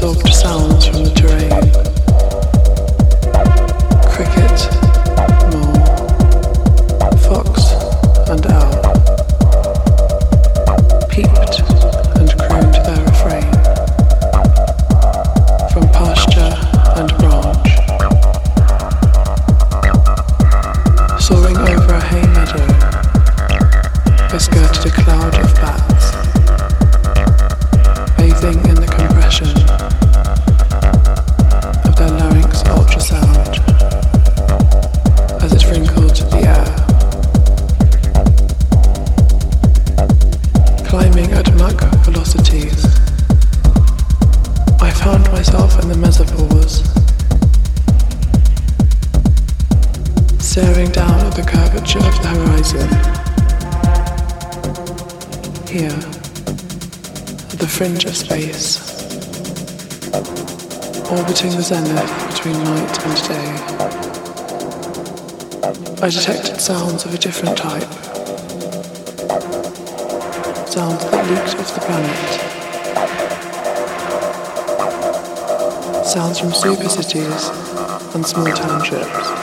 absorbed sounds from the terrain. Cricket, mole, fox and owl peeped and crooned their refrain from pasture and branch. Soaring over a hay meadow, I skirted a cloud of bats, bathing in the compression of their larynx ultrasound as it wrinkled the air. Climbing at Mach velocities, I found myself in the mesopause, staring down at the curvature of the horizon. Here, at the fringe of space, orbiting the zenith between night and day, I detected sounds of a different type. Sounds that leaked off the planet. Sounds from super cities and small townships.